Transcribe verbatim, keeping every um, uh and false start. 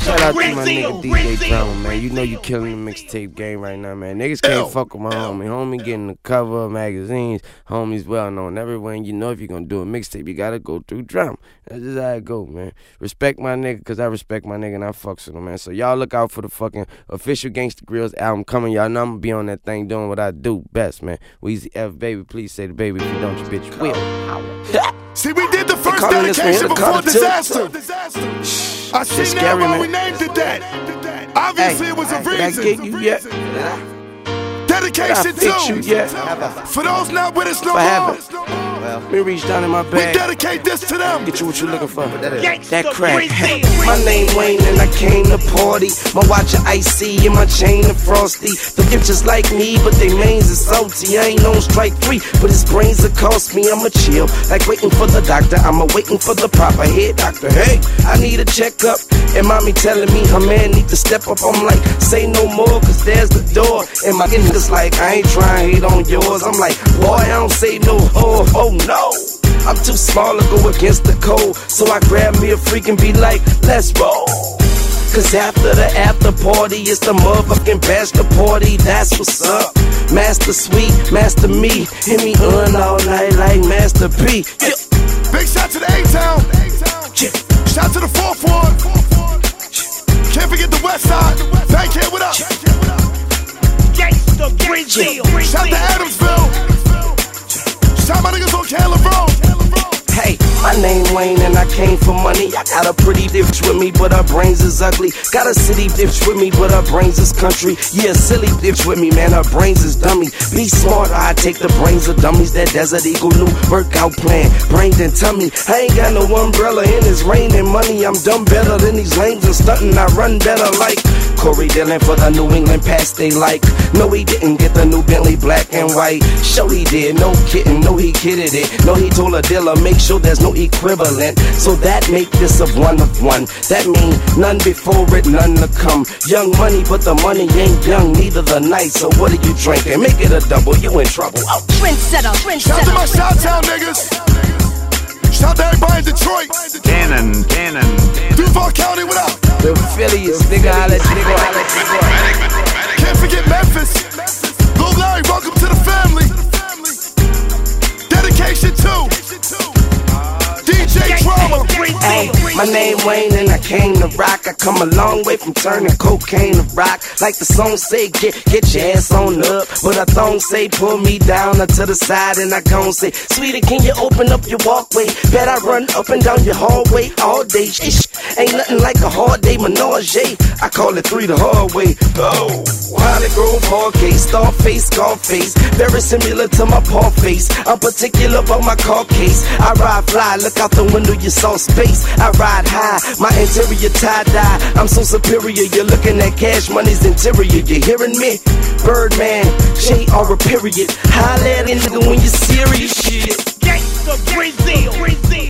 Shout out to my nigga D J Drama, man. You know you killing the mixtape game right now, man. Niggas can't fuck with my homie. Homie getting the cover of magazines. Homie's well known everywhere. And you know if you're gonna do a mixtape, you gotta go through Drama. That's just how it go, man. Respect my nigga, cause I respect my nigga and I fucks with him, man. So y'all look out for the fucking official Gangsta Grillz album coming. Y'all know I'm gonna be on that thing doing what I do best, man. Weezy F, baby, please say the baby. If you don't, you bitch will. See, we did the first dedication before disaster. I see now why we named it that. Obviously, it was a reason. Did I get you yet? Dedication too. For those not with us no more. Well, let me reach down in my bag. We dedicate this to them. Get you what you looking for. That crack. My name Wayne and I came to party. My watch a icy and my chain a frosty. The gift just like me, but they mains is salty. I ain't on strike three, but his brains will cost me. I'ma chill, like waiting for the doctor. I'ma waiting for the proper head doctor. Hey, I need a checkup. And mommy telling me her man need to step up. I'm like, say no more, cause there's the door. And my niggas like, I ain't trying to hate on yours. I'm like, boy, I don't say no. Oh, oh no. I'm too small to go against the code. So I grab me a freak and be like, let's roll. Cause after the after party, it's the motherfucking bachelor party. That's what's up. Master Sweet, Master Me. Hit me on all night like Master P. Yeah. Big shout to the A-Town. Yeah. Shout to the fourth Ward. Can't forget the West Side. Thank you, what up? Gangsta Grillz. Shout to Adamsville. Shout my niggas on Caleb Road. Hey, my name Wayne and I came for money. I got a pretty bitch with me, but her brains is ugly. Got a city bitch with me, but her brains is country. Yeah, silly bitch with me, man, her brains is dummy. Be smart, I take the brains of dummies. That Desert Eagle new workout plan, brain and tummy. I ain't got no umbrella and it's raining money. I'm dumb better than these lames and stunting. I run better like Corey Dillon for the New England pass they like. No, he didn't get the new Bentley black and white. Sure he did, no kidding, no he kidded it. No, he told a dealer, make sure there's no equivalent. So that make this a one of one. That mean none before it, none to come. Young money, but the money ain't young, neither the night. So what are you drinking? Make it a double, you in trouble. Oh. Trendsetter, trendsetter. Shout to my Chi-Town niggas. Shout to everybody in Detroit. Cannon, Cannon. Duval County, what up? The Phillies, nigga, I let nigga, I let nigga. Can't forget Memphis. Lil Larry, welcome to the family. Dedication two. D J Drama. Hey, my name Wayne and I came to rock. I come a long way from turning cocaine to rock. Like the song say, get get your ass on up. But I don't say, pull me down or to the side. And I gon' say, sweetie, can you open up your walkway? Bet I run up and down your hallway all day. Ish, ain't nothing like a hard day menage. I call it three the hard way. Oh, Holly Grove, hard case, star face, scar face. Very similar to my paw face. I'm particular about my car case. I ride fly, look out the window, you saw space. I ride high, my interior tie-dye. I'm so superior, you're looking at Cash Money's interior. You hearing me? Birdman, J R a period. Holla at a nigga when you're serious shit. Gangsta Grillz.